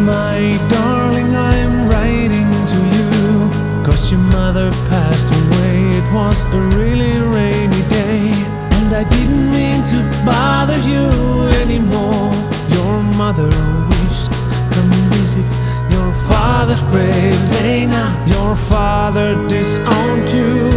My darling, I'm writing to you 'cause your mother passed away. It was a really rainy day, and I didn't mean to bother you anymore. Your mother wished come visit your father's grave. Day now, your father disowned you.